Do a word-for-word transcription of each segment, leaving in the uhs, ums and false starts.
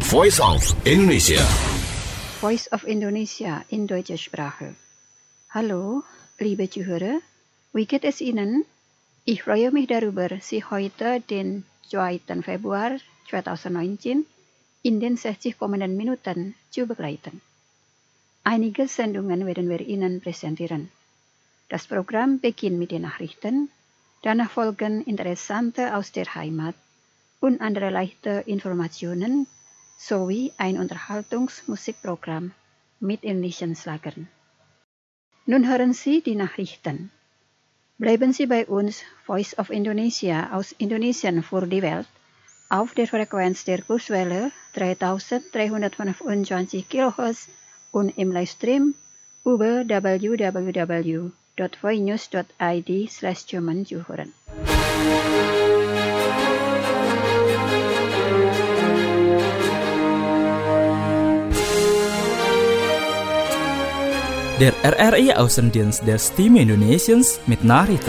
Voice of Indonesia. Voice of Indonesia in deutscher Sprache. Hallo, liebe Zuhörer. Wie geht es Ihnen? Ich freue mich darüber, Sie heute, den zweiten Februar zweitausendneunzehn, in den sechzig kommenden Minuten zu begleiten. Einige Sendungen werden wir Ihnen präsentieren. Das Programm beginnt mit den Nachrichten, danach folgen Interessante aus der Heimat und andere leichte Informationen sowie ein Unterhaltungsmusikprogramm mit indischen Schlagern. Nun hören Sie die Nachrichten. Bleiben Sie bei uns, Voice of Indonesia aus Indonesien für die Welt, auf der Frequenz der Kurswelle dreitausenddreihundertfünfundzwanzig Kilohertz und im Livestream über w w w dot voinews dot i d slash German zuhören. Der R R I Außendienst der Stimme Indonesiens mit Nachrichten.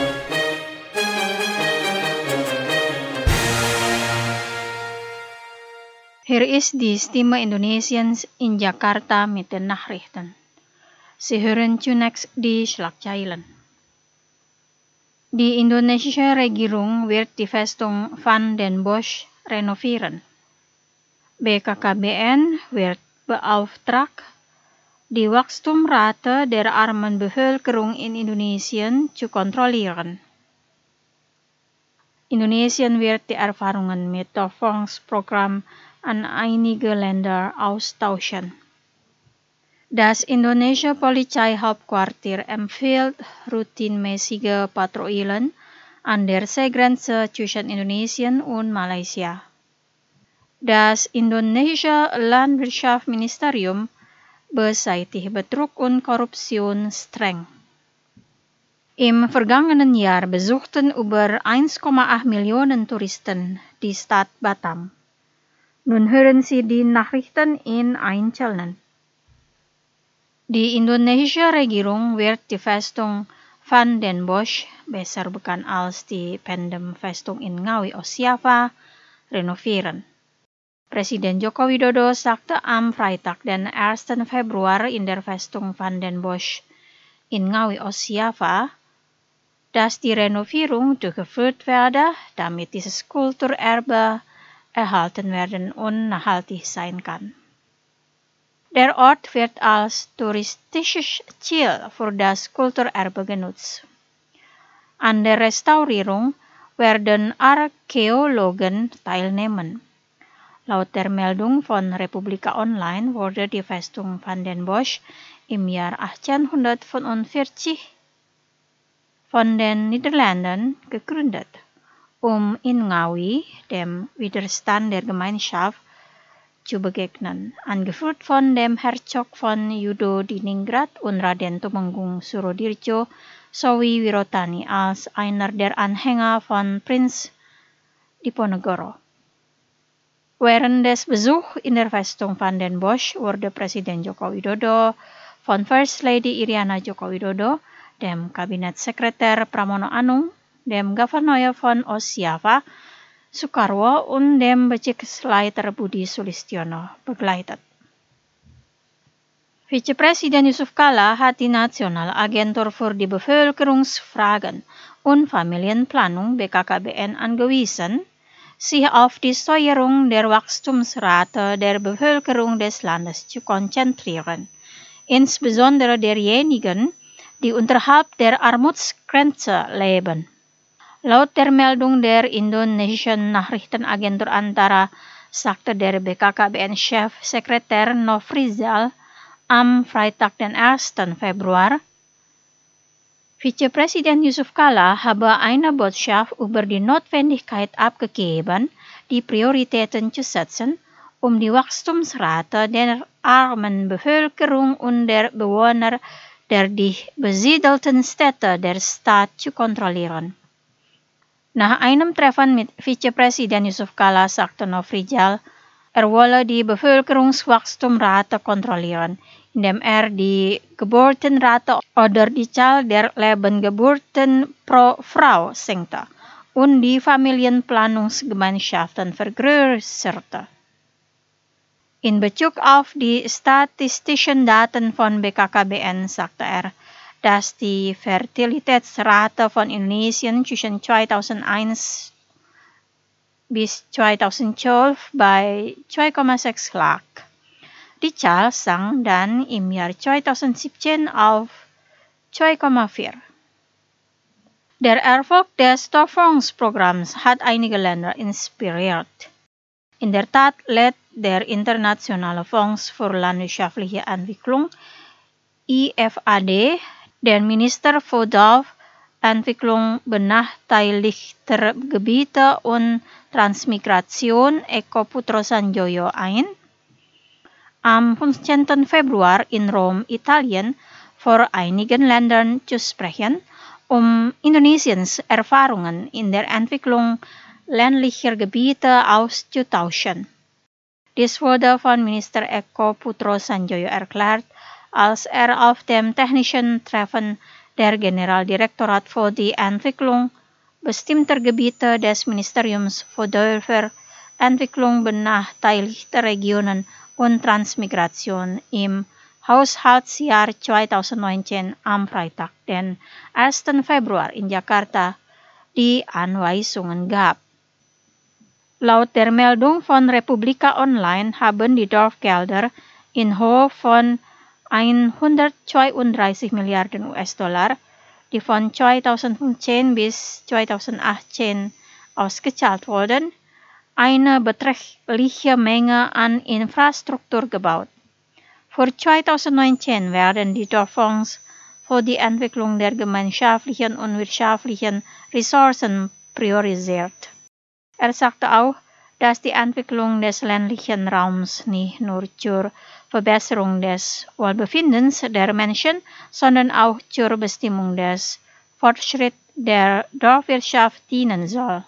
Hier ist die Stimme Indonesiens in Jakarta mit den Nachrichten. Sie hören zunächst die Schlagzeilen. Die indonesische Regierung wird die Festung Van den Bosch renovieren. B K K B N wird beauftragt, die Wachstumsrate der armen Bevölkerung in Indonesien zu kontrollieren. Indonesien wird die Erfahrungen mit dem Fondsprogramm an einige Länder austauschen. Das indonesische Polizeihauptquartier empfiehlt routinemäßige Patrouillen an der Seegrenze zwischen Indonesien und Malaysia. Das indonesische Landwirtschaftsministerium beseitigt Betrug und Korruption streng. Im vergangenen Jahr besuchten über eins Komma acht Millionen Touristen die Stadt Batam. Nun hören Sie die Nachrichten in Einzelnen. Die indonesische Regierung wird die Festung Van den Bosch, besser bekannt als die Pendem-Festung in Ngawi Ossiava, renovieren. Presiden Joko Widodo sagte am Freitag, den ersten Februar in der Festung Van den Bosch in Ngawi Ossiava, dass die Renovierung durchgeführt werde, damit dieses Kulturerbe erhalten werden und nachhaltig sein kann. Der Ort wird als touristisches Ziel für das Kulturerbe genutzt. An der Restaurierung werden Archäologen teilnehmen. Laut der Meldung von Republika Online wurde die Festung Van den Bosch im Jahr achtzehnhundertfünfundvierzig von den Niederländern gegründet, um in Ngawi dem Widerstand der Gemeinschaft zu begegnen, angeführt von dem Herzog von Yudo-Diningrat und Raden Tumenggung Surodirjo sowie Wirotani als einer der Anhänger von Prinz Diponegoro. Während des Besuchs in der Festung Van den Bosch wurde Presiden Joko Widodo von First Lady Iriana Joko Widodo, dem Kabinettssekretär Pramono Anung, dem Gouverneur von Ossiava, Soekarwo und dem Bezirksleiter Budi Sulistiono begleitet. Vizepräsident Yusuf Kala hat die Nationale Agentur für die Bevölkerungsfragen und Familienplanung B K K B N angewiesen, sich auf die Steuerung der Wachstumsrate der Bevölkerung des Landes zu konzentrieren, insbesondere derjenigen, die unterhalb der Armutsgrenze leben. Laut der Meldung der indonesischen Nachrichtenagentur Antara sagte der B K K B N-Chefsekretär Nofrizal am Freitag, den ersten Februar, Vizepräsident Yusuf Kala habe eine Botschaft über die Notwendigkeit abgegeben, die Prioritäten zu setzen, um die Wachstumsrate der armen Bevölkerung und der Bewohner der dicht besiedelten Städte der Stadt zu kontrollieren. Nach einem Treffen mit Vizepräsident Yusuf Kala sagte Nofrizal, er wolle die Bevölkerungswachstumsrate kontrollieren, indem er die Geburtenrate oder die Zahl der Lebendgeburten pro Frau senkte und die Familienplanungsgemeinschaften vergrößerte. In Bezug auf die statistischen Daten von B K K B N sagte er, dass die Fertilitätsrate von Indonesien zwischen zweitausendeins bis zweitausendzwölf bei zwei Komma sechs lag. Die Zahl sank dann im Jahr zweitausendsiebzehn auf zwei Komma vier. Der Erfolg des Stofffondsprogramms hat einige Länder inspiriert. In der Tat lädt der Internationale Fonds für landwirtschaftliche Entwicklung I F A D den Minister für Dorfentwicklung, benachteiligter Gebiete und Transmigration Eko Putro Sanjoyo ein, am fünfzehnten Februar in Rom, Italien, vor einigen Ländern zu sprechen, um Indonesiens Erfahrungen in der Entwicklung ländlicher Gebiete auszutauschen. Dies wurde von Minister Eko Putro Sanjoyo erklärt, als er auf dem technischen Treffen der Generaldirektorat für die Entwicklung bestimmter Gebiete des Ministeriums für Dörferentwicklung, benachteiligte Regionen und Transmigration im Haushaltsjahr zweitausendneunzehn am Freitag, den ersten Februar in Jakarta, die Anweisungen gab. Laut der Meldung von Republika Online haben die Dorfgelder in Höhe von hundertzweiunddreißig Milliarden U S-Dollar, die von zweitausendfünfzehn bis zweitausendachtzehn ausgezahlt wurden, eine beträchtliche Menge an Infrastruktur gebaut. Für zweitausendneunzehn werden die Dorffonds für die Entwicklung der gemeinschaftlichen und wirtschaftlichen Ressourcen priorisiert. Er sagte auch, dass die Entwicklung des ländlichen Raums nicht nur zur Verbesserung des Wohlbefindens der Menschen, sondern auch zur Bestimmung des Fortschritts der Dorfwirtschaft dienen soll.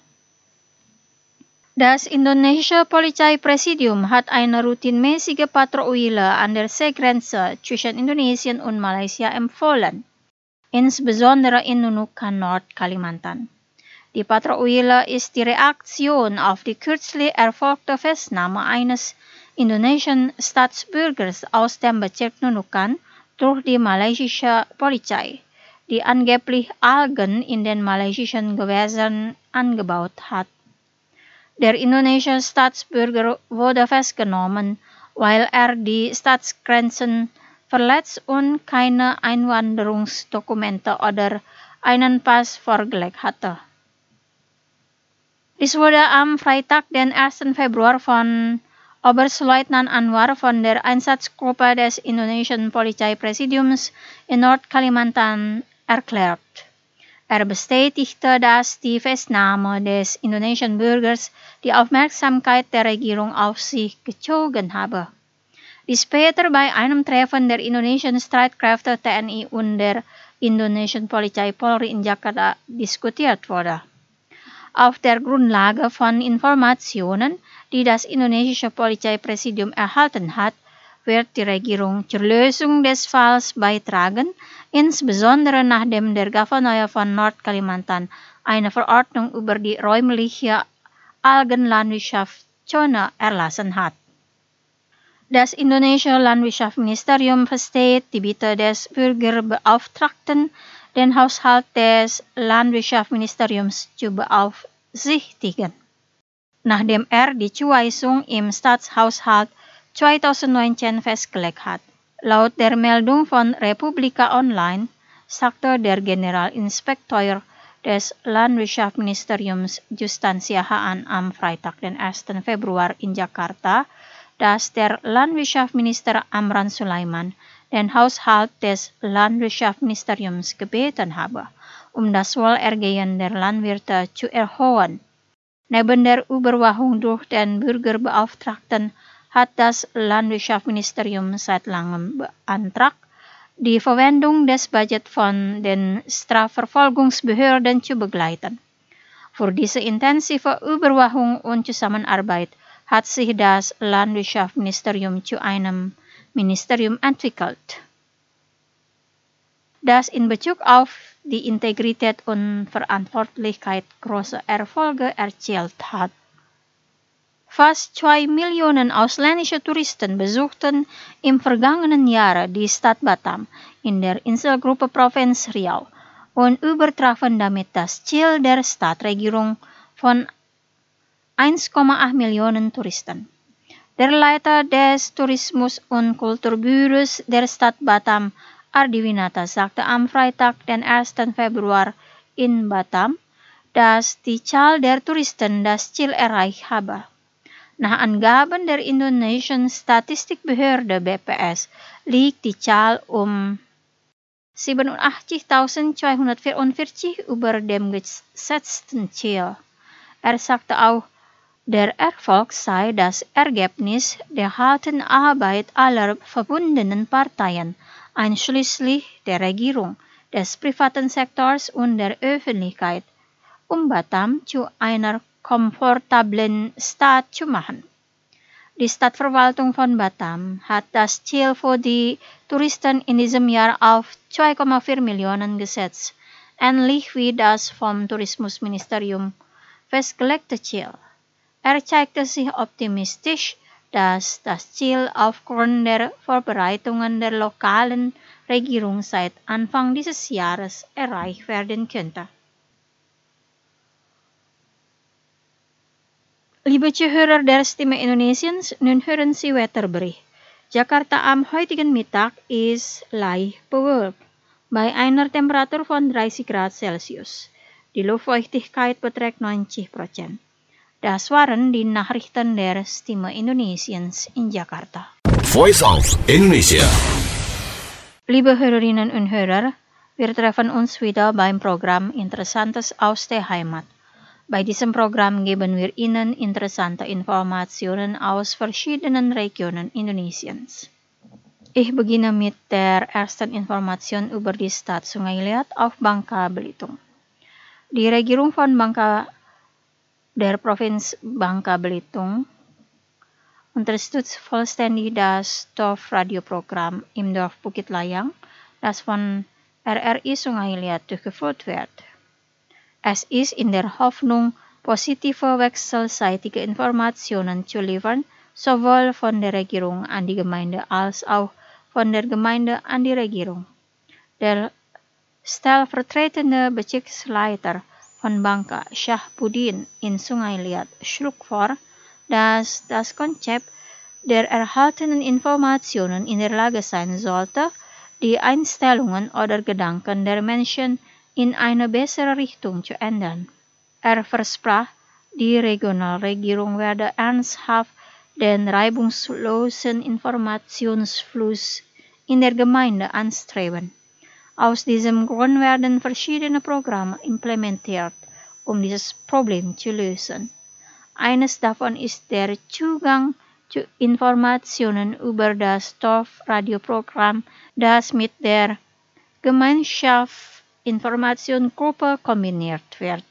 Das indonesische Polizeipräsidium hat eine routinemäßige Patrouille an der Seegrenze zwischen Indonesien und Malaysia empfohlen, insbesondere in Nunukan, Nordkalimantan. Die Patrouille ist die Reaktion auf die kürzlich erfolgte Festnahme eines indonesischen Staatsbürgers aus dem Bezirk Nunukan durch die malaysische Polizei, die angeblich Algen in den malaysischen Gewässern angebaut hat. Der indonesische Staatsbürger wurde festgenommen, weil er die Staatsgrenzen verletzt und keine Einwanderungsdokumente oder einen Pass vorgelegt hatte. Dies wurde am Freitag, den ersten Februar, von Oberstleutnant Anwar von der Einsatzgruppe des indonesischen Polizeipräsidiums in Nordkalimantan erklärt. Er bestätigte, dass die Festnahme des indonesischen Bürgers die Aufmerksamkeit der Regierung auf sich gezogen habe, die später bei einem Treffen der indonesischen Streitkräfte T N I und der indonesischen Polizei Polri in Jakarta diskutiert wurde. Auf der Grundlage von Informationen, die das indonesische Polizeipräsidium erhalten hat, wird die Regierung zur Lösung des Falls beitragen, insbesondere nachdem der Gouverneur von Nordkalimantan eine Verordnung über die räumliche Algenlandwirtschaftszone erlassen hat. Das indonesische Landwirtschaftsministerium versteht die Bitte des Bürgerbeauftragten, den Haushalt des Landwirtschaftsministeriums zu beaufsichtigen, nachdem er die Zuweisung im Staatshaushalt zweitausendneunzehn festgelegt hat. Laut der Meldung von Republika Online sagte der Generalinspekteur des Landwirtschaftsministeriums Justan Siahaan am Freitag, den ersten Februar in Jakarta, dass der Landwirtschaftsminister Amran Sulaiman den Haushalt des Landwirtschaftsministeriums gebeten habe, um das Wohlergehen der Landwirte zu erhöhen. Neben der Überwachung durch den Bürgerbeauftragten hat das Landwirtschaftsministerium seit langem beantragt, die Verwendung des Budgets von den Strafverfolgungsbehörden zu begleiten. Für diese intensive Überwachung und Zusammenarbeit hat sich das Landwirtschaftsministerium zu einem Ministerium entwickelt, das in Bezug auf die Integrität und Verantwortlichkeit große Erfolge erzielt hat. Fast zwei Millionen ausländische Touristen besuchten im vergangenen Jahr die Stadt Batam in der Inselgruppe Provinz Riau und übertrafen damit das Ziel der Stadtregierung von eins Komma acht Millionen Touristen. Der Leiter des Tourismus- und Kulturbüros der Stadt Batam, Ardi Winata, sagte am Freitag, den ersten Februar in Batam, dass die Zahl der Touristen das Ziel erreicht habe. Nach Angaben der indonesischen Statistikbehörde B P S liegt die Zahl um siebenundachtzigtausendzweihundertvierundvierzig über dem gesetzten Ziel. Er sagte auch, der Erfolg sei das Ergebnis der harten Arbeit aller verbundenen Parteien, einschließlich der Regierung, des privaten Sektors und der Öffentlichkeit, um Batam zu einer komfortablen Stadt zu machen. Die Stadtverwaltung von Batam hat das Ziel für die Touristen in diesem Jahr auf zwei Komma vier Millionen gesetzt, ähnlich wie das vom Tourismusministerium festgelegte Ziel. Er zeigte sich optimistisch, dass das Ziel aufgrund der Vorbereitungen der lokalen Regierung seit Anfang dieses Jahres erreicht werden könnte. Liebe Zuhörer der Stimme Indonesiens, nun hören Sie Wetterbericht. Jakarta am heutigen Mittag ist leicht bewölkt, bei einer Temperatur von dreißig Grad Celsius. Die Luftfeuchtigkeit beträgt neunzig Prozent. Das waren die Nachrichten der Stimme Indonesiens in Jakarta. Voice of Indonesia. Liebe Hörerinnen und Hörer, wir treffen uns wieder beim Programm Interessantes aus der Heimat. Bei diesem Programm geben wir Ihnen interessante Informationen aus verschiedenen Regionen Indonesiens. Ich beginne mit der ersten Information über die Stadt Sungai Liat auf Bangka Belitung. Die Regierung von Bangka, der Provinz Bangka Belitung, unterstützt vollständig das Dorfradioprogramm im Dorf Bukit Layang, das von R R I Sungai Liat durchgeführt wird. Es ist in der Hoffnung, positive wechselseitige Informationen zu liefern, sowohl von der Regierung an die Gemeinde als auch von der Gemeinde an die Regierung. Der stellvertretende Bezirksleiter von Bangka, Syahbudin in Sungai Liat, schlug vor, dass das Konzept der erhaltenen Informationen in der Lage sein sollte, die Einstellungen oder Gedanken der Menschen in eine bessere Richtung zu ändern. Er versprach, die Regionalregierung werde ernsthaft den reibungslosen Informationsfluss in der Gemeinde anstreben. Aus diesem Grund werden verschiedene Programme implementiert, um dieses Problem zu lösen. Eines davon ist der Zugang zu Informationen über das Dorfradioprogramm, das mit der Gemeinschaftsinformationsgruppe kombiniert wird.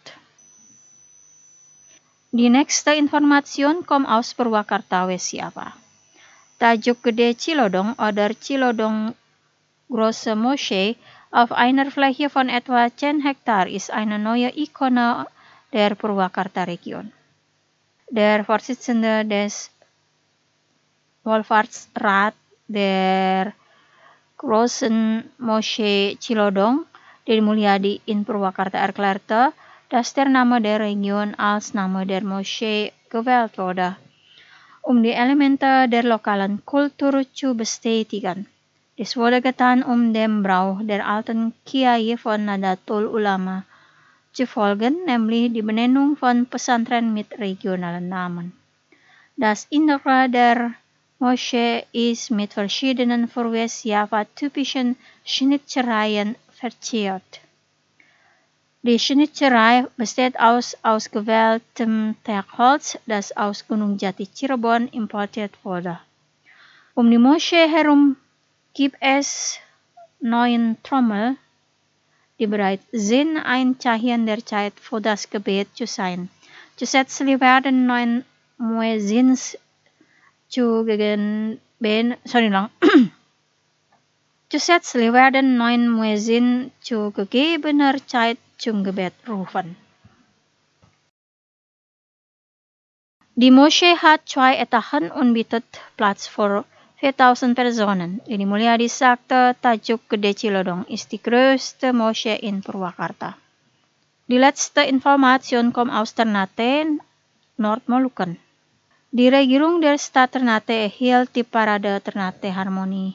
Die nächste Information kommt aus Purwakarta West Java. Tajuk Gede Cilodong oder Cilodong Große Moschee auf einer Fläche von etwa zehn Hektar ist eine neue Ikone der Purwakarta-Region. Der Vorsitzende des Wohlfahrtsrat der Großen Moschee Cilodong, Deddy Mulyadi in Purwakarta, erklärte, dass der Name der Region als Name der Moschee gewählt wurde, um die Elemente der lokalen Kultur zu bestätigen. Dies wurde getan, um dem Brauch der alten Kiai von Nadatul Ulama zu folgen, nämlich die Benennung von Pesantren mit regionalen Namen. Das Innere der Moschee ist mit verschiedenen für West Java typischen Schnitzereien verziert. Die Schnitzerei besteht aus ausgewähltem Teakholz, das aus Gunung Jati Cirebon importiert wurde. Um die Moschee herum gibt es neun Trommel, die bereit sind, ein Zeichen der Zeit für das Gebet zu sein. Zusätzlich werden neun Muezzins zu gegen ben, sorry lang. Zusätzlich werden neun Muezzin zu gegebener Zeit zum Gebet rufen. Die Moschee hat zwei Etagen und bietet Platz für viertausend Personen. Dedi Mulyadi sagte, tajuk Gede Cilodong ist die größte Moschee in Purwakarta. Die letzte Information kommt aus Ternate, Nordmolukken. Die Regierung der Stadt Ternate erhielt die Parade Ternate Harmonie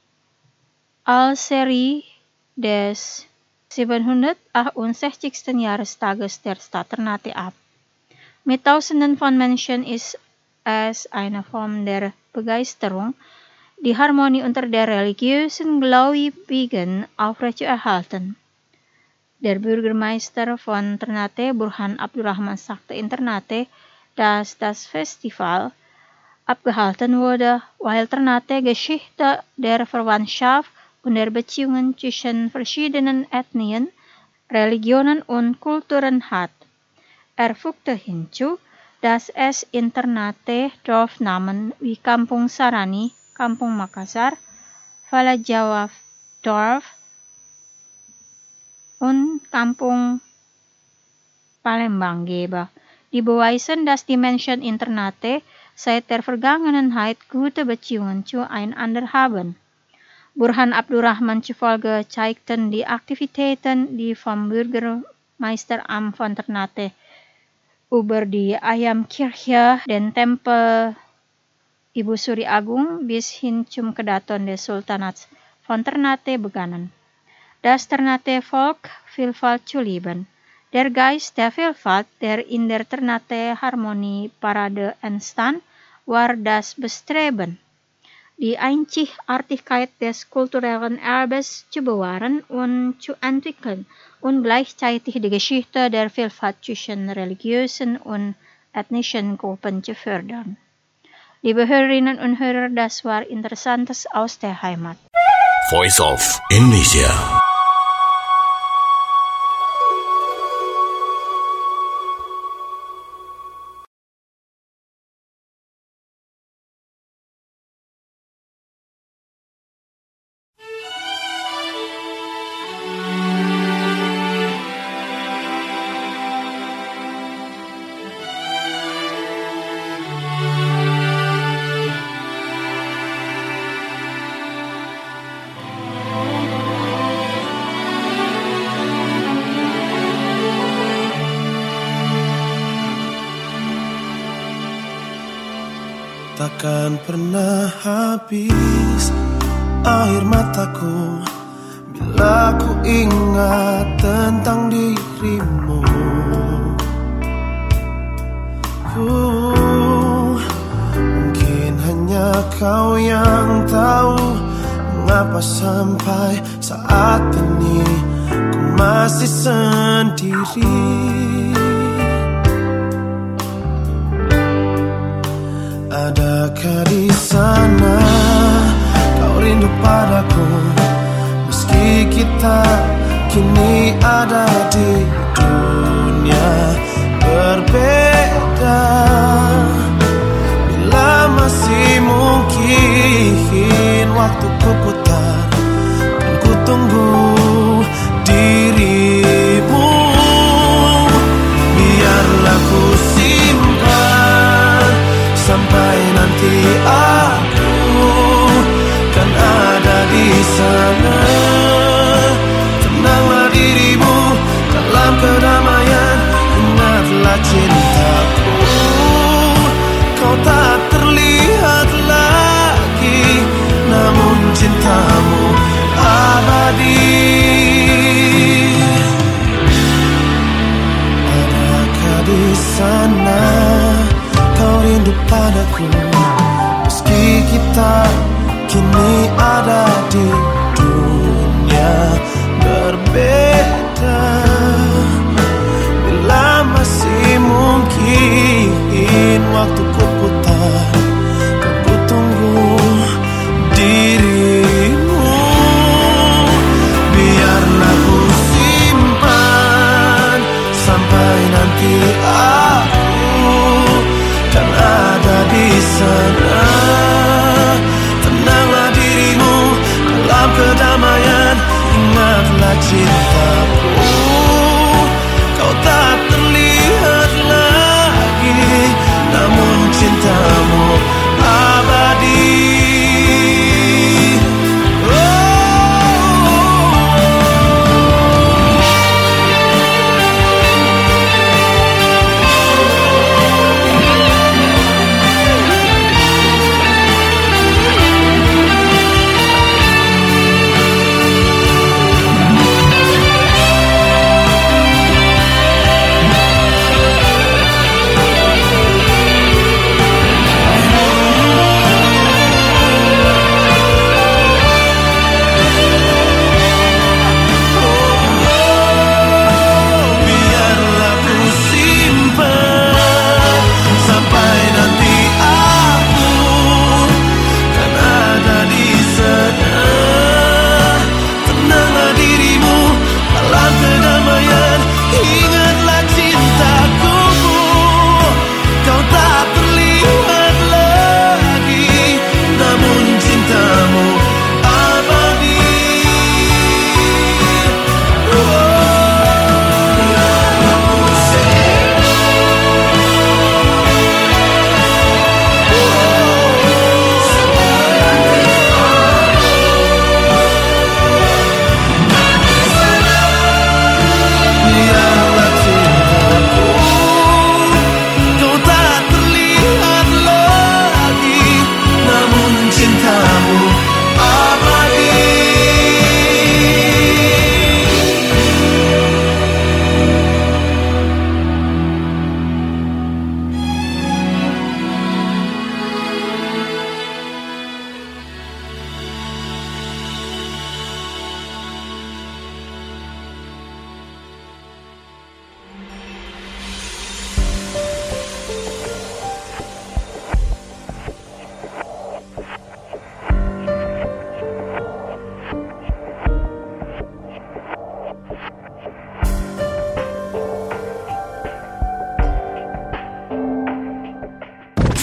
Al-Seri des siebenhundertachtundsechzigsten Jahrestages der Stadt Ternate ab. Mit Tausenden von Menschen ist es eine Form der Begeisterung, die Harmonie unter der religiösen Gläubigen aufrechtzuerhalten. Der Bürgermeister von Ternate, Burhan Abdurrahman, sagte in Ternate, dass das Festival abgehalten wurde, weil Ternate Geschichte der Verwandtschaft und der Beziehungen zwischen verschiedenen Ethnien, Religionen und Kulturen hat. Er fügte hinzu, dass es in Ternate Dorfnamen wie Kampung Sarani, Kampung Makassar, Valajawa Dorf und Kampung Palembang gebe, die beweisen, dass die Menschen in Ternate seit der Vergangenheit gute Beziehungen zueinander haben. Burhan Abdurrahman zufolge zeigten die Aktivitäten, die vom Bürgermeisteramt von Ternate über die Ayamkirche, den Tempel Ibu Suri Agung bis hin zum Kedaton des Sultanats von Ternate begannen. Das Ternate Volk Vielfalt zu lieben. Der Geist der Vielfalt, der in der Ternate Harmonie Parade entstand, war das Bestreben, die Einzigartigkeit des kulturellen Erbes zu bewahren und zu entwickeln und gleichzeitig die Geschichte der Vielfalt zwischen religiösen und ethnischen Gruppen zu fördern. Liebe Hörerinnen und Hörer, das war Interessantes aus der Heimat. Voice of Indonesia. Takkan pernah habis air mataku bila ku ingat tentang dirimu. uh, Mungkin hanya kau yang tahu mengapa sampai saat ini ku masih sendiri. Adakah di sana kau rindu padaku, meski kita kini ada di dunia berbeda. Bila masih mungkin waktu ku putar dan ku tunggu dirimu, biarlah ku simpan sampai nanti aku kan ada di sana. Tenanglah dirimu dalam kedamaian, ingatlah cintaku. Kau tak terlihat lagi, namun cintamu abadi. Adakah di sana kau rindu padaku, meski kita kini ada di dunia berbeda. Bila masih mungkin waktu ku putar dan ku tunggu dirimu, biarlah ku simpan sampai nanti aku kan ada di sana. Tenanglah dirimu dalam kedamaian, ingatlah cinta.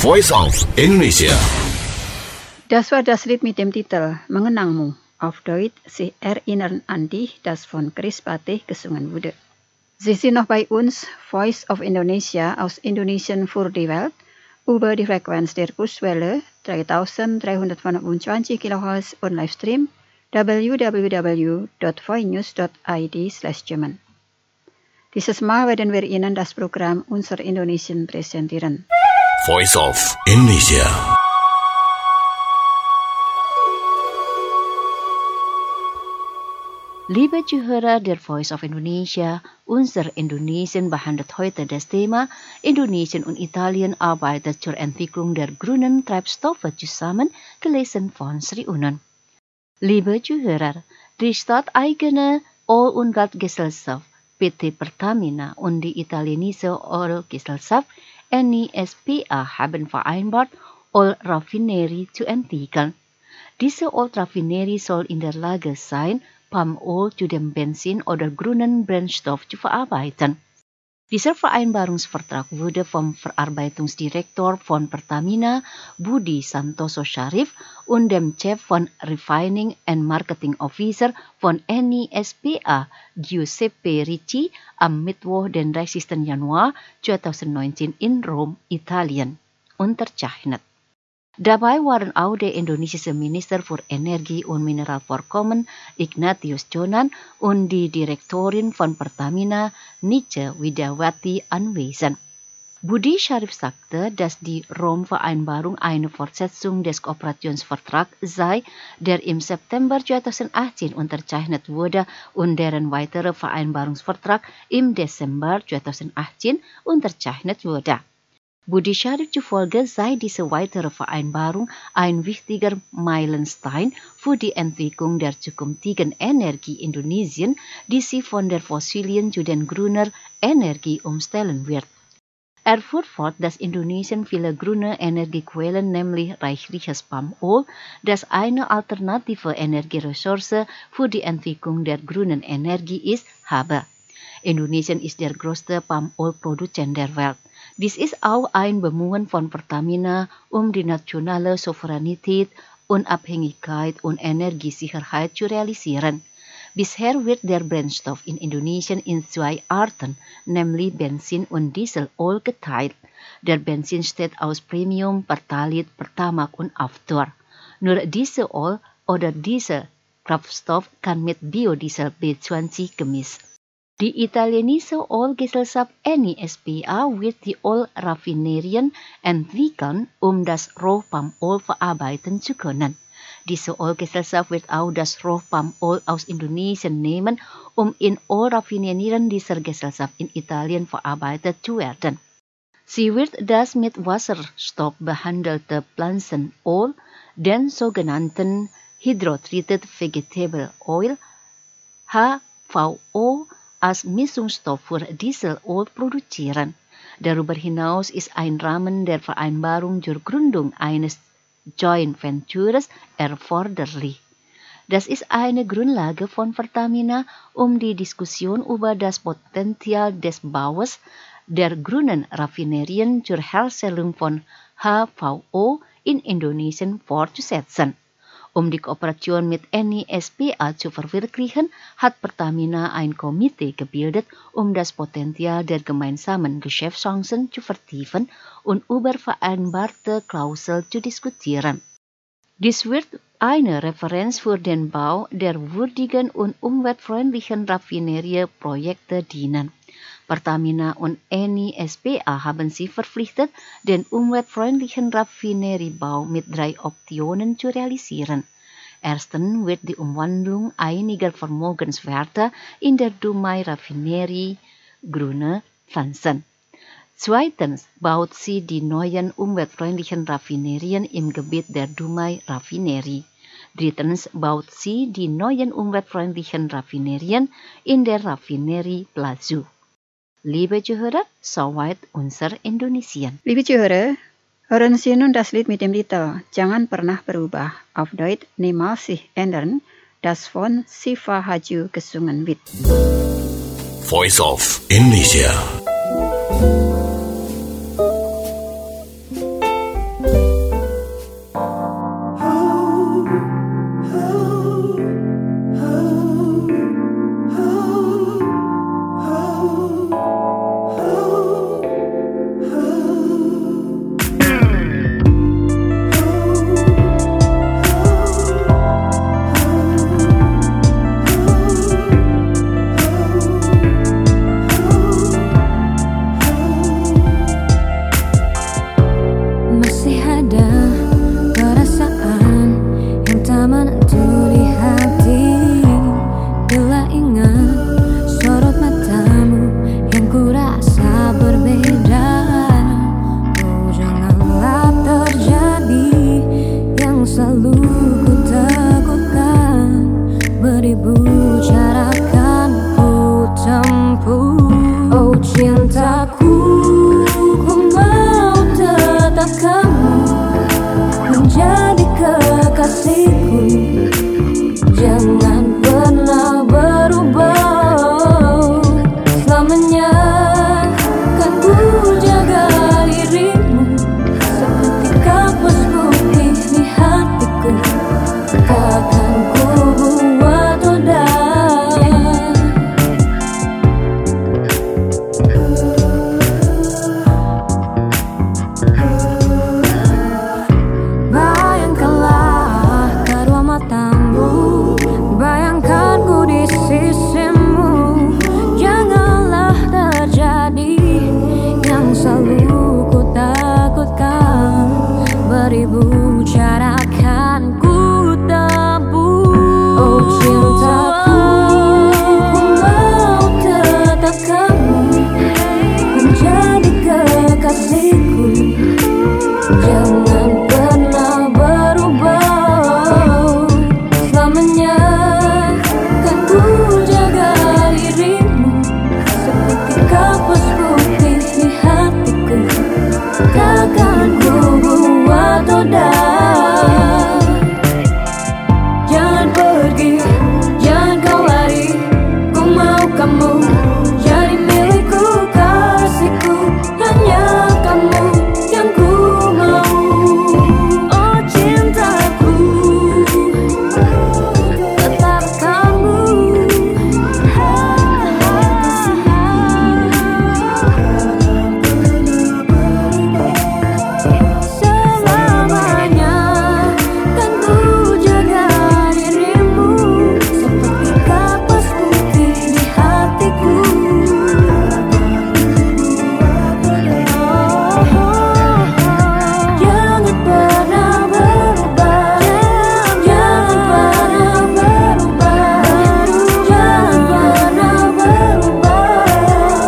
Voice of Indonesia. Das war das Lied mit dem Titel Mengenangmu. Auf Deutsch Sie erinnern an dich, das von Chris Patih gesungen wurde. Sie sind noch bei uns, Voice of Indonesia aus Indonesien für die Welt, über die Frequenz der Kurzwelle dreitausenddreihundertfünfundzwanzig Kilohertz und Livestream w w w dot voinews dot i d slash German. Dieses Mal werden wir Ihnen das Programm Unser Indonesien präsentieren. Voice of Indonesia. Liebe Zuhörer der Voice of Indonesia, unser Indonesien behandelt heute das Thema Indonesien und Italien arbeitet zur Entwicklung der grünen Treibstoffe zusammen, gelesen von Sri Unan. Liebe Zuhörer, die stadteigene Öl- und Gasgesellschaft P T Pertamina und die italienische Ölgesellschaft N I S P A haben vereinbart, Ölraffinerie zu entwickeln. Diese Ölraffinerie soll in der Lage sein, Palmöl zu dem Benzin oder grünen Brennstoff zu verarbeiten. Dieser Vereinbarungsvertrag wurde vom Verarbeitungsdirektor von Pertamina, Budi Santoso Sharif, und dem Chef von Refining and Marketing Officer von N I S P A, Giuseppe Ricci, am Mittwoch, den dreißigsten Januar zweitausendneunzehn in Rom, Italien, unterzeichnet. Dabei waren auch der indonesische Minister für Energie und Mineralvorkommen Ignatius Jonan und die Direktorin von Pertamina Nice Widawati anwesend. Budi Sharif sagte, dass die Rom-Vereinbarung eine Fortsetzung des Kooperationsvertrags sei, der im September zweitausendachtzehn unterzeichnet wurde und deren weiterer Vereinbarungsvertrag im Dezember zweitausendachtzehn unterzeichnet wurde. Budi Sharif zufolge sei diese weitere Vereinbarung ein wichtiger Meilenstein für die Entwicklung der zukünftigen Energie Indonesien, die sie von der fossilen zu den grünen Energie umstellen wird. Er fuhr fort, dass Indonesien viele grüne Energiequellen, nämlich reichliches Palmöl, das eine alternative Energieressource für die Entwicklung der grünen Energie ist, habe. Indonesien ist der größte Palmölproduzent der Welt. Dies ist auch ein Bemühen von Pertamina, um die nationale Souveränität, Unabhängigkeit und Energiesicherheit zu realisieren. Bisher wird der Brennstoff in Indonesien in zwei Arten, nämlich Benzin und Dieselöl, geteilt. Der Benzin steht aus Premium, Pertalit, Pertamax und After. Nur Dieselöl oder Dieselkraftstoff kann mit Biodiesel B zwanzig gemischt. Die italienische Ölgesellschaft N I S P A wird die Ölraffinerien entwickeln, um das Rohpalmöl verarbeiten zu können. Diese Ölgesellschaft wird auch das Rohpalmöl aus Indonesien nehmen, um in Ölraffinerien dieser Gesellschaft in Italien verarbeitet zu werden. Sie wird das mit Wasserstoff behandelte Pflanzenöl, den sogenannten Hydrotreated Vegetable Oil, H V O, als Mischungsstoff für Dieselöl produzieren. Darüber hinaus ist ein Rahmen der Vereinbarung zur Gründung eines Joint Ventures erforderlich. Das ist eine Grundlage von Pertamina, um die Diskussion über das Potenzial des Baus der grünen Raffinerien zur Herstellung von H V O in Indonesien fortzusetzen. Um die Kooperation mit N I S P A zu verwirklichen, hat Pertamina ein Komitee gebildet, um das Potenzial der gemeinsamen Geschäftschancen zu vertiefen und über vereinbarte Klauseln zu diskutieren. Dies wird eine Referenz für den Bau der würdigen und umweltfreundlichen Raffinerieprojekte dienen. Pertamina und N I S P A haben sich verpflichtet, den umweltfreundlichen Raffineriebau mit drei Optionen zu realisieren. Erstens wird die Umwandlung einiger Vermögenswerte in der Dumai-Raffinerie grüne Pflanzen. Zweitens baut sie die neuen umweltfreundlichen Raffinerien im Gebiet der Dumai-Raffinerie. Drittens baut sie die neuen umweltfreundlichen Raffinerien in der Raffinerie Plazu. Liebe Zuhörer, soweit unser Indonesien. Liebe Zuhörer, hören Sie nun das Lied mit dem Titel Jangan Pernah Berubah, auf Deutsch Niemals sich ändern, das von Siva Haju gesungen wird. Voice of Indonesia. selalu ku takutkan, beribu cara kan ku tempuh. Oh cintaku, ku mau tetap kamu menjadi kekasihku. Jangan pernah berubah, selamanya kan ku jaga dirimu seperti kapas putih di hatiku. Takkan ku buat noda. Jangan pergi, jangan kau lari, ku mau kamu jadi milikku, kasihku, hanya kamu yang ku mau. Oh cintaku, tetap kamu. Selamanya kan ku jaga dirimu seperti kapas putih di hatiku. Jangan pernah berubah, jangan pernah berubah, jangan pernah berubah.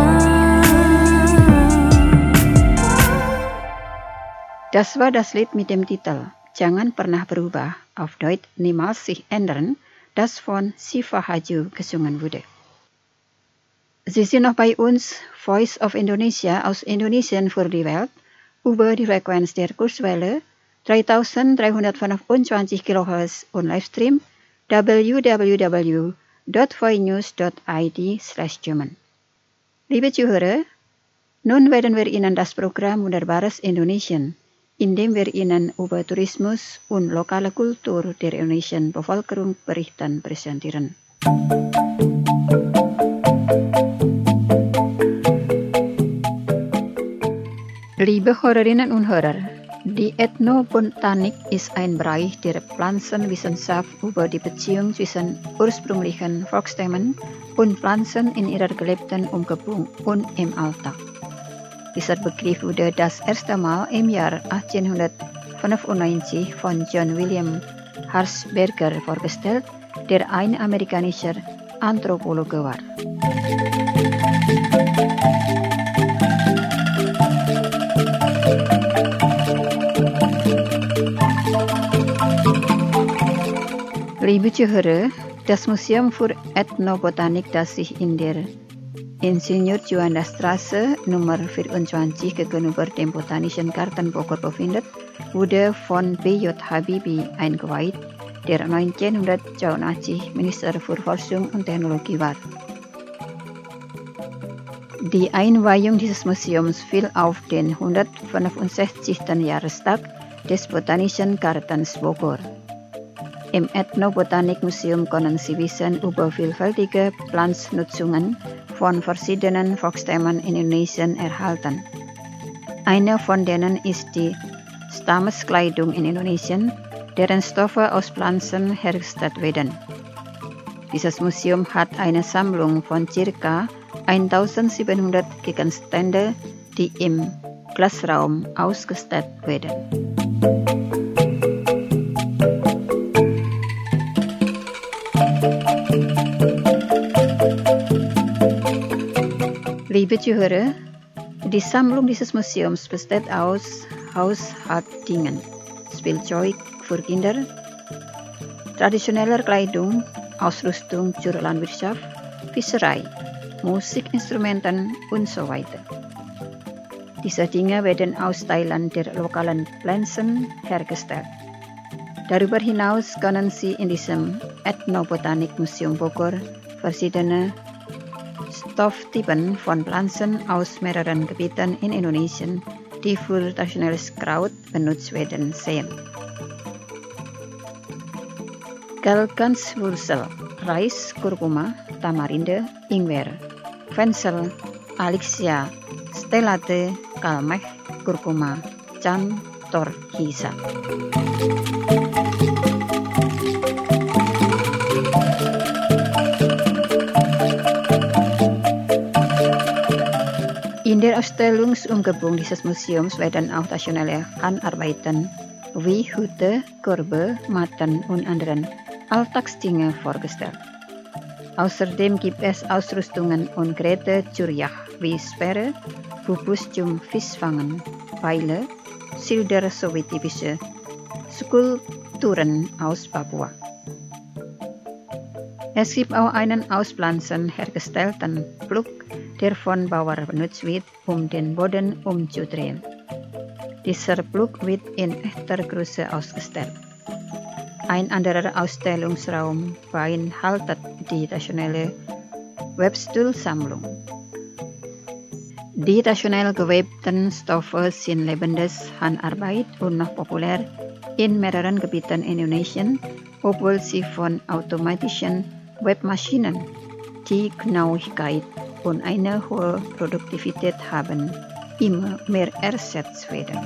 Das war das Lied mit dem Titel Jangan Pernah Berubah auf Deutsch Niemals sich ändern, das von Siva Haju gesungen wurde. Sie sind noch bei uns, Voice of Indonesia aus Indonesien für die Welt, über die Frequenz der Kurzwelle dreitausenddreihundertfünfundzwanzig Kilohertz und Livestream w w w dot voinews dot i d slash German. Liebe Zuhörer, nun werden wir Ihnen das Programm Wunderbares Indonesien, in dem wir Ihnen über Tourismus und lokale Kultur der indonesischen Bevölkerung berichten, präsentieren. Liebe Hörerinnen und Hörer, die Ethnobotanik ist ein Bereich der Pflanzenwissenschaft über die Beziehung zwischen ursprünglichen Volksstämmen und Pflanzen in ihrer gelebten Umgebung und im Alltag. Dieser Begriff wurde das erste Mal im Jahr achtzehnhundertfünfundneunzig von John William Harsberger vorgestellt, der ein amerikanischer Anthropologe war. Liebe Zuhörer, das Museum für Ethnobotanik, das sich in der Ingenieur Juanda Straße Nummer vierundzwanzig gegenüber dem Botanischen Garten Bogor befindet, wurde von B J Habibie eingeweiht, der neunzehnhundertzweiundachtzig Minister für Forschung und Technologie war. Die Einweihung dieses Museums fiel auf den hundertfünfundsechzigsten Jahrestag des Botanischen Gartens Bogor. Im Ethnobotanikmuseum können Sie Wissen über vielfältige Pflanzennutzungen von verschiedenen Volksstämmen in Indonesien erhalten. Eine von denen ist die Stammeskleidung in Indonesien, deren Stoffe aus Pflanzen hergestellt werden. Dieses Museum hat eine Sammlung von ca. eintausendsiebenhundert Gegenständen, die im Glasraum ausgestellt werden. Liebe Zuhörer, die Sammlung dieses Museums besteht aus Haushaltsdingen, Spielzeug für Kinder, traditioneller Kleidung, Ausrüstung zur Landwirtschaft, Fischerei, Musikinstrumenten und so weiter. Diese Dinge werden aus Teilen der lokalen Pflanzen hergestellt. Darüber hinaus können Sie in diesem Ethnobotanikmuseum Bogor verschiedene Stofftypen von Pflanzen aus mehreren Gebieten in Indonesien, die für traditionelles Kraut benutzt werden, sehen. Galganswurzel, Reis, Kurkuma, Tamarinde, Ingwer, Fenchel, Alyxia, Stellate, Kalmeh, Kurkuma, Cam, Torhisa. In der Ausstellungsumgebung dieses Museums werden auch nationale Handarbeiten wie Hüte, Körbe, Matten und anderen Alltagsdinge vorgestellt. Außerdem gibt es Ausrüstungen und Geräte zur Jagd wie Speere, Pupus zum Fischfangen, Pfeile, Schilder sowie typische Skulpturen aus Papua. Es gibt auch einen aus Pflanzen hergestellten Pflug, der von Bauern benutzt wird, um den Boden umzudrehen. Dieser Pflug wird in echter Größe ausgestellt. Ein anderer Ausstellungsraum beinhaltet die nationale Webstuhlsammlung. Die national gewebten Stoffe sind lebendes Handarbeit und noch populär in mehreren Gebieten Indonesiens, obwohl sie von automatischen Webmaschinen die Genauigkeit und eine hohe Produktivität haben, immer mehr ersetzt werden.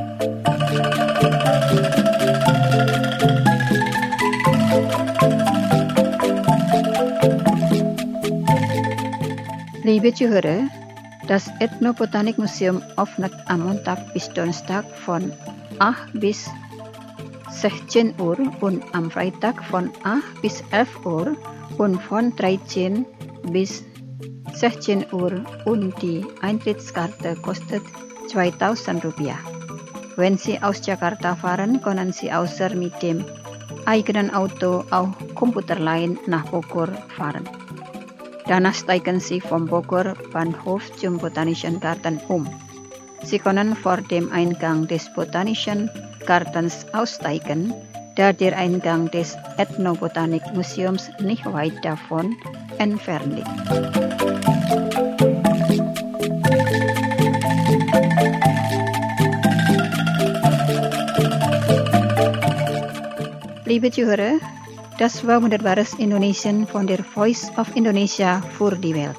Liebe Zuhörer, das Ethnobotanikmuseum öffnet am Montag bis Donnerstag von acht bis sechzehn Uhr und am Freitag von acht bis elf Uhr und von dreizehn bis sechzehn Uhr und die Eintrittskarte kostet zweitausend Rupiah. Wenn Sie aus Jakarta fahren, können Sie außer mit dem eigenen Auto auch Computerline nach Bogor fahren. Danach steigen Sie vom Bogor Bahnhof zum Botanischen Garten um. Sie können vor dem Eingang des Botanischen Gartens aussteigen, da der Eingang des Ethnobotanikmuseums nicht weit davon entfernt liegt. Liebe Zuhörer, das war wunderbares Indonesien von der Voice of Indonesia für die Welt.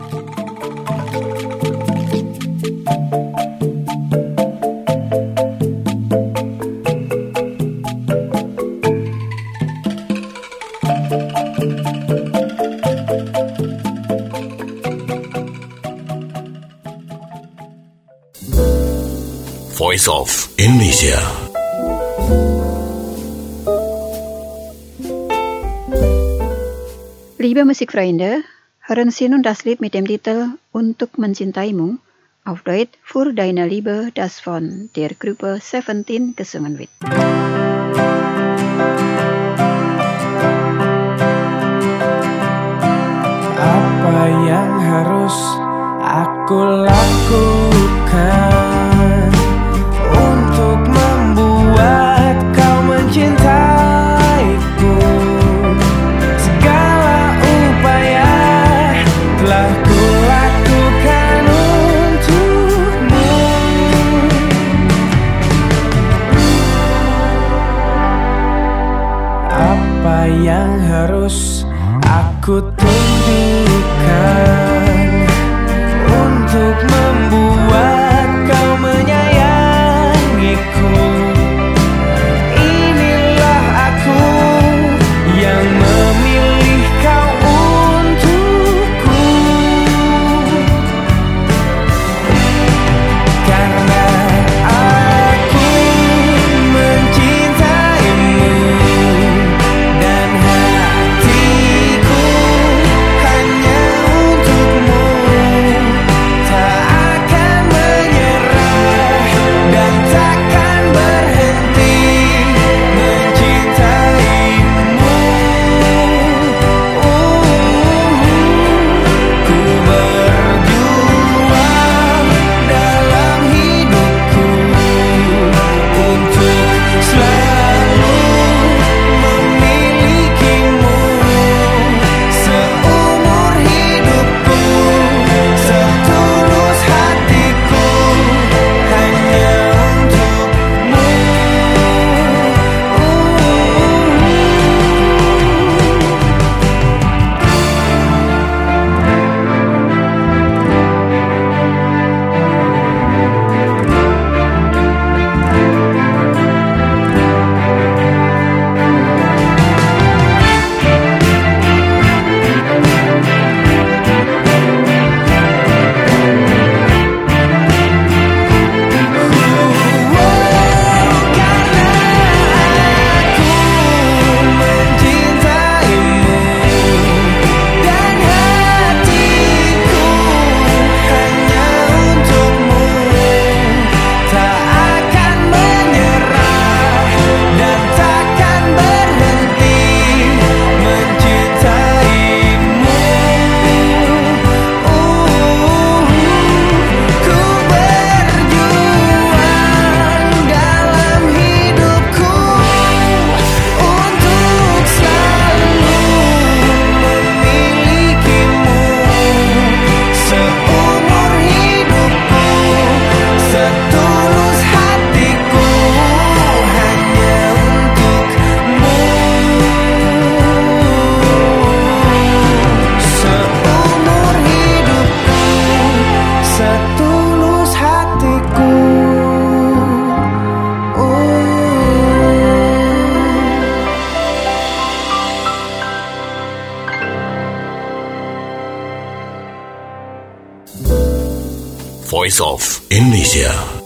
Voice of Indonesia. Liebe Musikfreunde, hören Sie nun das Lied mit dem Titel Untuk Mencintaimu, auf Deutsch Für deine Liebe, das von der Gruppe Seventeen gesungen wird. Apa yang harus aku lakukan untuk membuat kau mencintaiku? Segala upaya telah kulakukan untukmu. Apa yang harus aku tunjukkan untuk membuat kau menyayangiku? Inilah aku yang memilih kau untukku, karena aku mencintaimu dan hatiku Voice of Indonesia.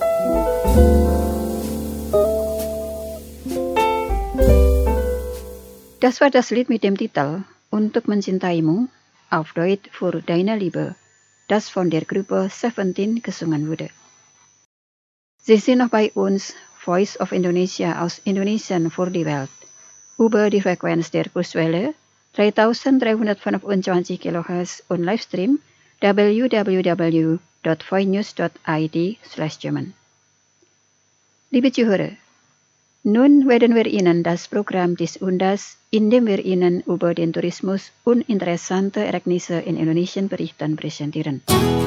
Das war das Lied mit dem Titel Untuk Mencintaimu, Auf Deutsch für Deine Liebe, das von der Gruppe Seventeen gesungen wurde. Sie sind noch bei uns, Voice of Indonesia aus Indonesien für die Welt, über die Frequenz der Kurswelle dreitausenddreihundertfünfundzwanzig Kilohertz und Livestream w w w dot voinews dot i d slash German. Liebe Zuhörer, nun werden wir Ihnen das Programm des UNDAS, in dem wir Ihnen über den Tourismus und interessante Ereignisse in Indonesien berichten, präsentieren.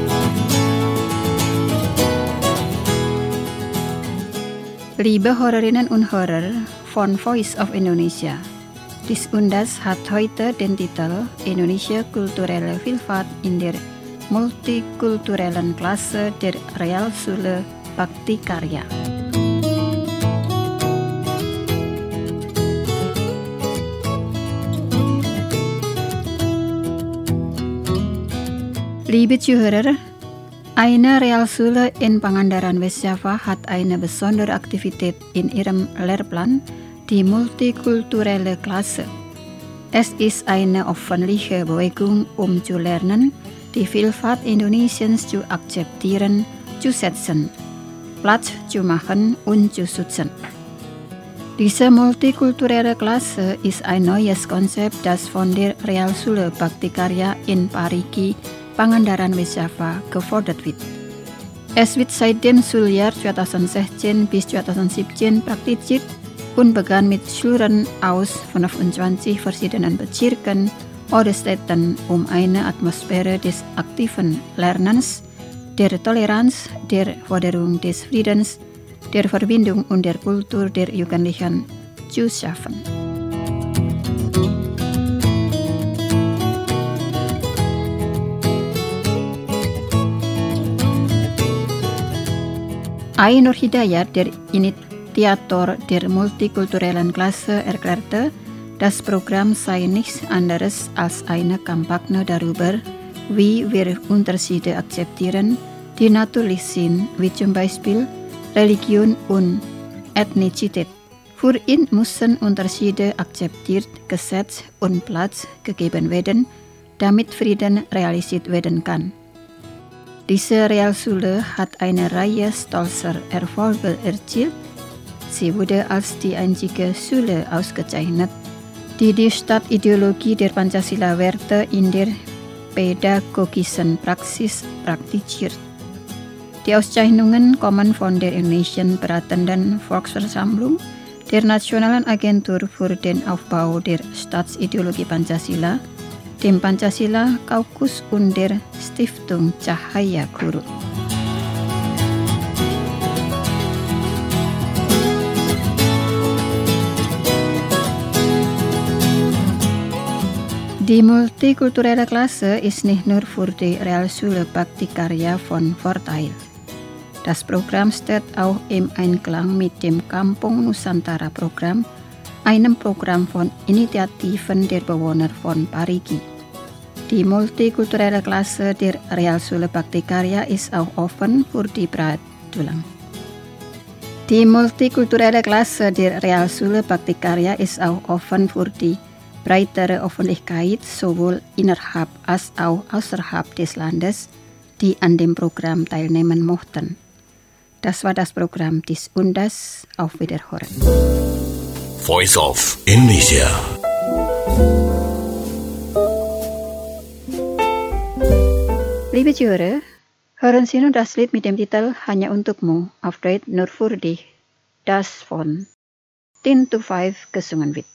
Liebe Hörerinnen und Hörer von Voice of Indonesia, dies UNDAS hat heute den Titel Indonesia kulturelle Vielfalt in der multikulturellen Klasse der Realschule Bhaktikarya. Liebe Zuhörer, eine Realschule in Pangandaran, West Java hat eine besondere Aktivität in ihrem Lehrplan, die multikulturelle Klasse. Es ist eine öffentliche Bewegung, um zu lernen, die Vielfalt Indonesiens zu akzeptieren, zu schätzen, Platz zu machen und zu schützen. Diese multikulturelle Klasse ist ein neues Konzept, das von der Realschule Bhaktikarya in Parigi, Pangandaran, West Java gefordert wird. Es wird seit dem Schuljahr zweitausendsechzehn bis zweitausendsiebzehn praktiziert und begann mit Schülern aus fünfundzwanzig verschiedenen Bezirken oder Städten, um eine Atmosphäre des aktiven Lernens, der Toleranz, der Förderung des Friedens, der Verbindung und der Kultur der Jugendlichen zu schaffen. Ainur Hidayat, der Initiator der multikulturellen Klasse, erklärte, das Programm sei nichts anderes als eine Kampagne darüber, wie wir Unterschiede akzeptieren, die natürlich sind, wie zum Beispiel Religion und Ethnizität. Für ihn müssen Unterschiede akzeptiert, gesetzt und Platz gegeben werden, damit Frieden realisiert werden kann. Diese Realschule hat eine Reihe stolzer Erfolge erzielt. Sie wurde als die einzige Schule ausgezeichnet, die die Stadtideologie der Pancasila-Werte in der pädagogischen Praxis praktiziert. Die Auszeichnungen kommen von der Indonesian Beratenden Volksversammlung, der Nationalen Agentur für den Aufbau der Stadtideologie Pancasila, dem Pancasila Kaukus und der Stiftung Cahaya Guru. Die multikulturelle Klasse ist nicht nur für die Realschule Bhaktikarya von Vorteil. Das Programm steht auch im Einklang mit dem Kampung Nusantara Programm, einem Programm von Initiativen der Bewohner von Parigi. Die multikulturelle Klasse der Realschule Bhaktikarya ist auch offen für die Beratungen. Die multikulturelle Klasse der Realschule Bhaktikarya ist auch offen für die breitere Öffentlichkeit sowohl innerhalb als auch außerhalb des Landes, die an dem Programm teilnehmen mochten. Das war das Programm des UNDAS. Auf Wiederhören. Voice of Indonesia. Liebe Zuhörer, hören Sie nun das Lied mit dem Titel Hanya Untukmu, auf Deutsch Nur für dich, das von Ten to Five gesungen wird.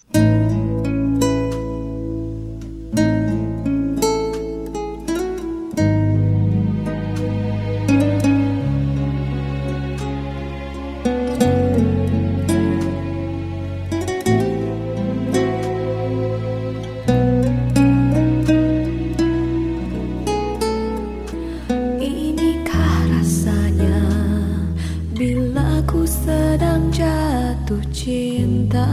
Cinta,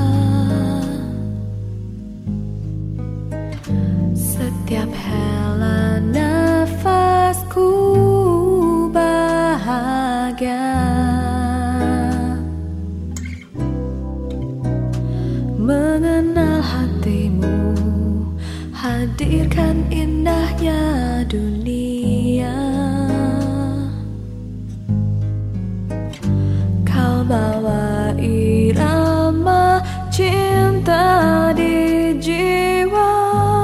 setiap hela nafasku bahagia. hadirkan indahnya dunia. Kau bawa irama cinta di jiwa.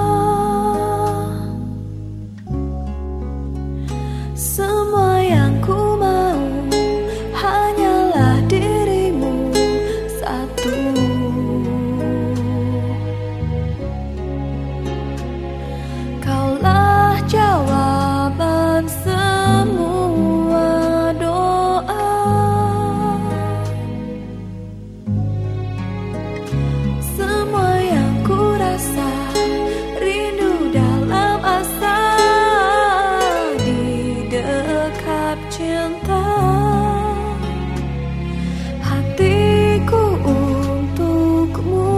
Semua yang ku mau hanyalah dirimu satu. Kaulah jawaban semua doa. Semua yang ku rasa rindu dalam asa di dekat cinta. Hatiku untukmu.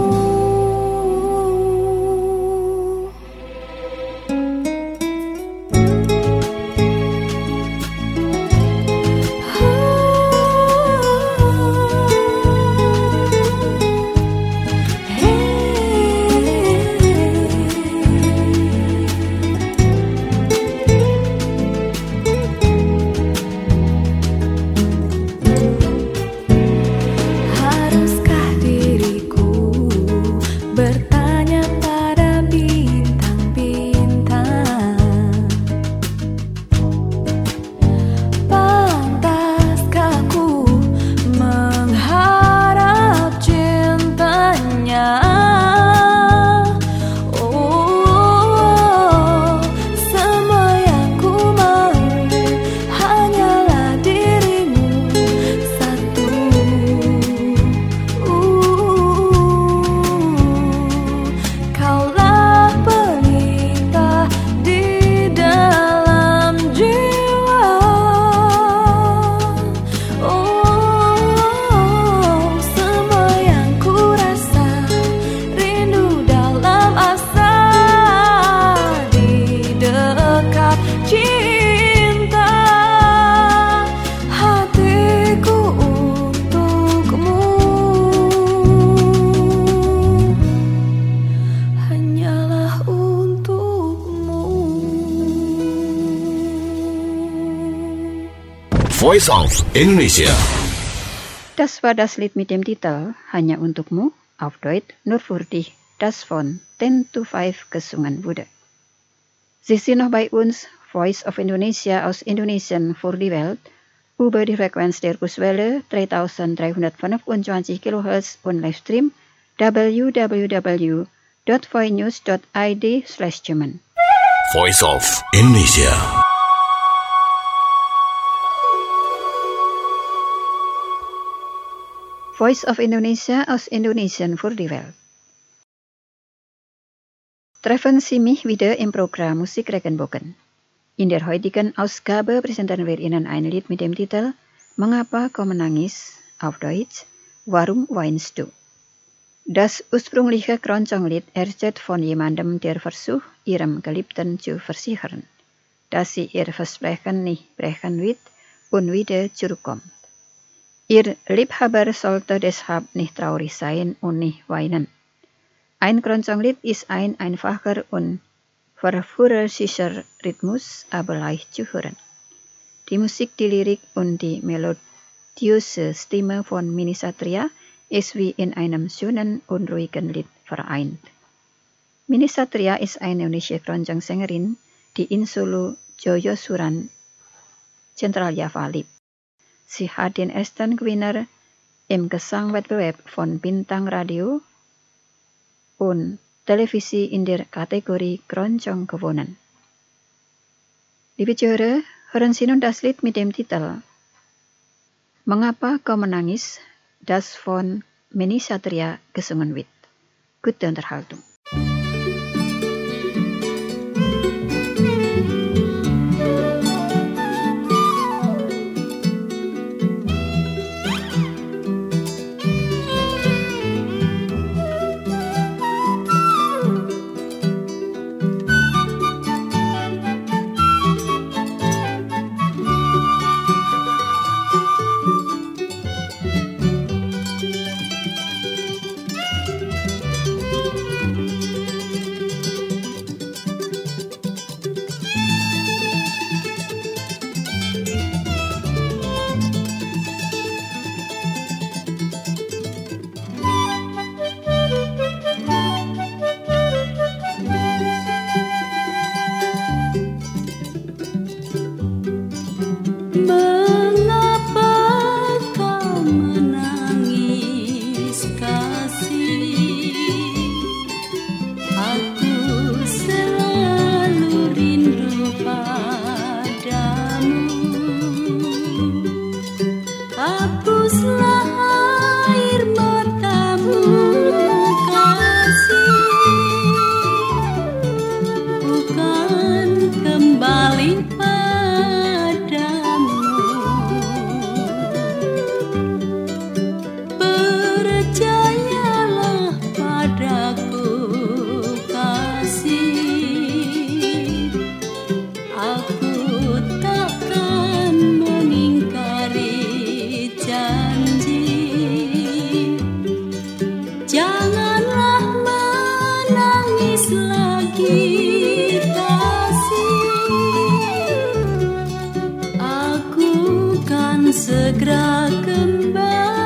Haruskah diriku bertanya pada bintang-bintang? Pantaskah ku mengharap cintanya? Oh, semua yang ku mau hanyalah dirimu satu. Kaulah pelita di dalam jiwa. Oh, semua yang ku rasa rindu dalam asa di dekat cinta. Hatiku untukmu hanyalah untukmu. Voice of Indonesia. Das war das Lied mit dem Titel Hanya Untukmu auf Deutsch Nur für dich, das von ten to five gesungen wurde. Sie sind noch bei uns, Voice of Indonesia aus Indonesien für die Welt, über die Frequenz der Kurzwelle dreitausenddreihundertfünfundzwanzig Kilohertz und Livestream w w w dot voinews dot i d slash German. Voice of Indonesia. Voice of Indonesia aus Indonesien für die Welt. Treffen Sie mich wieder im Programm Musik Regenbogen. In der heutigen Ausgabe präsentieren wir Ihnen ein Lied mit dem Titel Mengapa kau menangis, auf Deutsch Warum weinst du? Das ursprüngliche Keroncong-Lied erzählt von jemandem, der versucht, ihrem Geliebten zu versichern, dass sie ihr Versprechen nicht brechen wird und wieder zurückkommt. Ihr Liebhaber sollte deshalb nicht traurig sein und nicht weinen. Ein Keroncong-Lied ist ein einfacher und verführerischer Rhythmus, aber leicht zu hören. Die Musik, die Lyrik und die melodiöse Stimme von Mini Satria ist wie in einem schönen und ruhigen Lied vereint. Mini Satria ist eine indische Keroncong-Sängerin, die in Solo, Joyosuran, Zentraljava lebt. Sie hat den ersten Gewinner im Gesangwettbewerb von Bintang Radio und Televisi in der Kategorie Keroncong gewonnen. Liebe Zuhörer, hören Sie nun das Lied mit dem Titel Mengapa kau menangis, das von Mini Satria gesungen wird. Gute Unterhaltung. hapuslah air matamu kasih, bukan kembali padamu. Percayalah padaku kasih, aku takkan mengingkari janji. Janganlah menangis lagi kasih, aku kan segera kembali.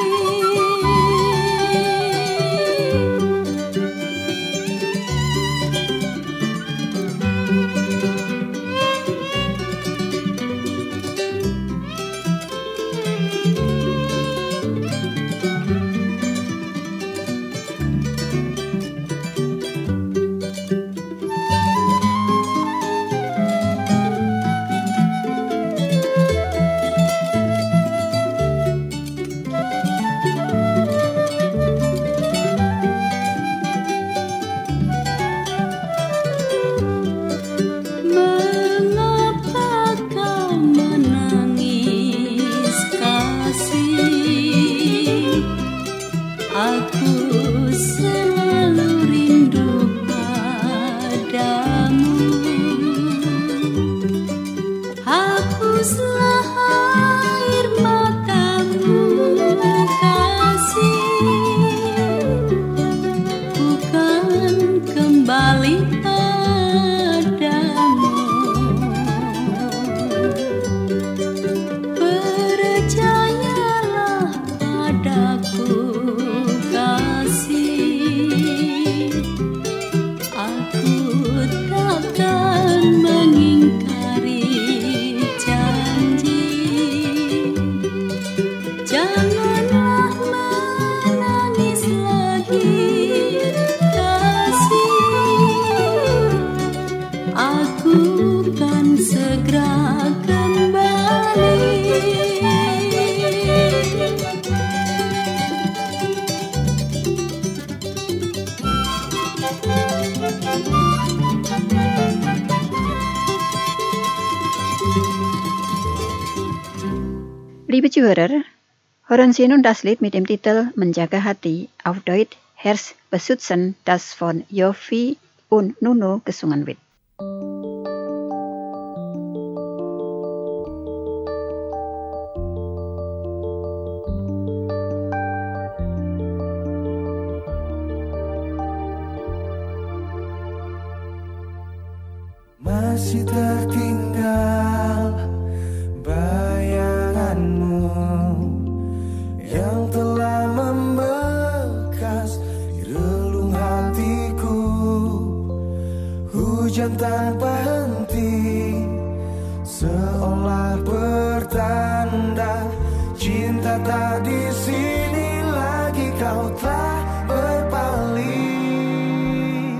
Mengapa kau menangis kasih? Aku selalu rindu padamu. Hapuslah air matamu kasih, bukan kembali padamu. Percayalah padaku kasih, aku takkan mengingkari janji. Janganlah menangis lagi kasih, aku kan segera kembali. Liebe Zuhörer, hören Sie nun das Lied mit dem Titel Menjaga Hati, auf Deutsch Herz beschützen, das von Yofi und Nuno gesungen wird. Masih tertinggal bayanganmu yang telah membekas di relung hatiku. Hujan tanpa henti seolah bertanda cinta tak di sini lagi, kau telah berpaling.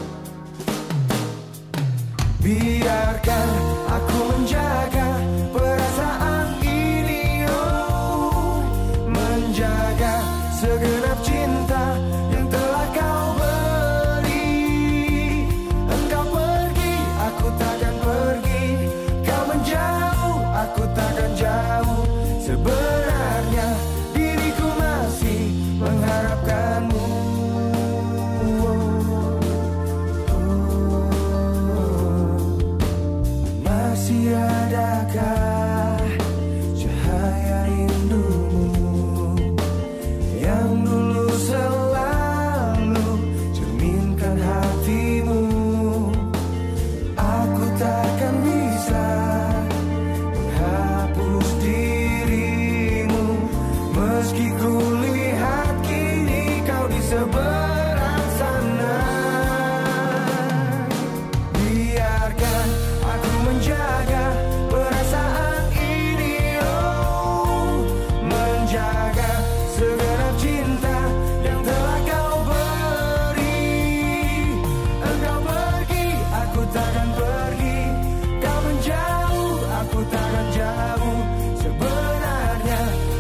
Biarkan aku menjaga perasaan ini, oh, menjaga segenap cinta yang telah kau beri. Engkau pergi, aku takkan pergi. Kau menjauh, aku takkan jauh. Sebenarnya diriku masih mengharapkanmu. Masih adakah cahaya rindumu yang dulu selalu cerminkan hatimu? Aku takkan bisa menghapus dirimu, meski ku lihat kini kau di seberang sana. Biarkan aku menjaga perasaan ini, oh, menjaga segenap cinta yang telah kau beri. Engkau pergi, aku takkan pergi. Kau menjauh, aku takkan jauh. Sebenarnya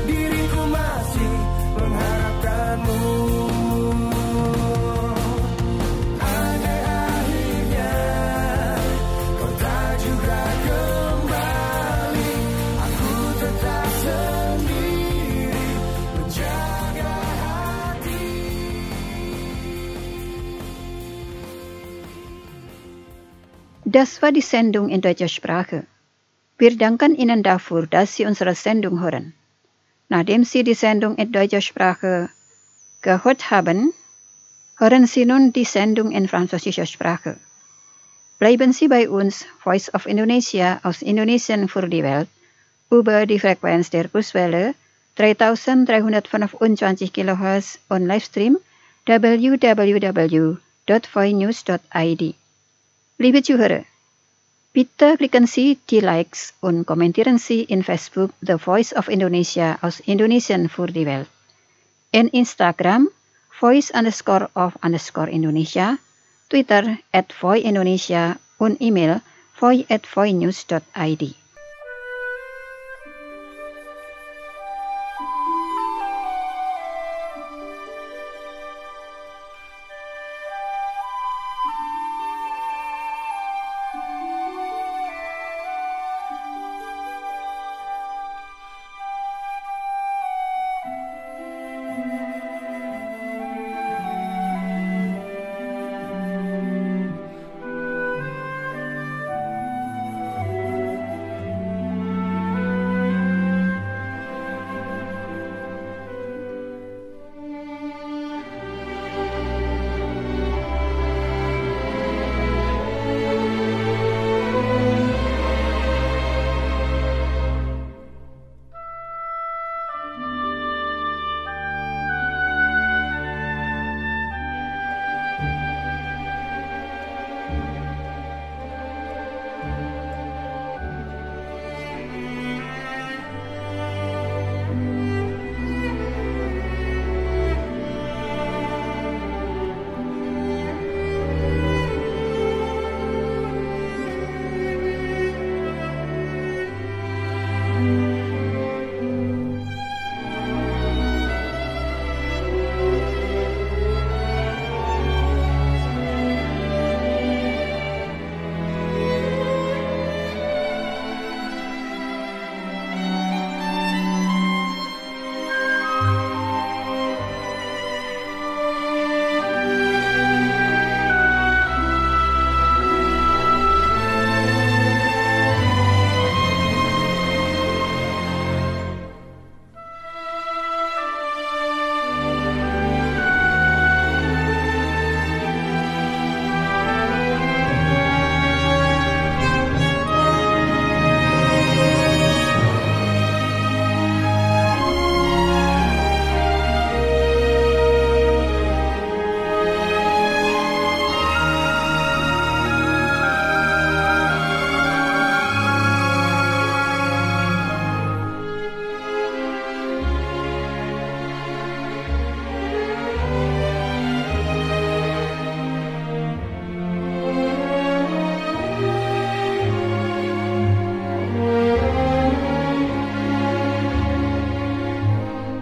Das war die Sendung in deutscher Sprache. Wir danken Ihnen dafür, dass Sie unsere Sendung hören. Nachdem Sie die Sendung in deutscher Sprache gehört haben, hören Sie nun die Sendung in französischer Sprache. Bleiben Sie bei uns, Voice of Indonesia aus Indonesien für die Welt, über die Frequenz der Kurzwelle dreitausenddreihundertfünfundzwanzig Kilohertz und Livestream w w w dot voi news dot i d. Liebe Zuhörer, bitte klicken Sie die Likes und kommentieren Sie in Facebook The Voice of Indonesia aus Indonesien für die Welt. In Instagram, voice underscore of underscore Indonesia, Twitter at Voi Indonesia und E-Mail voi at voinews dot i d.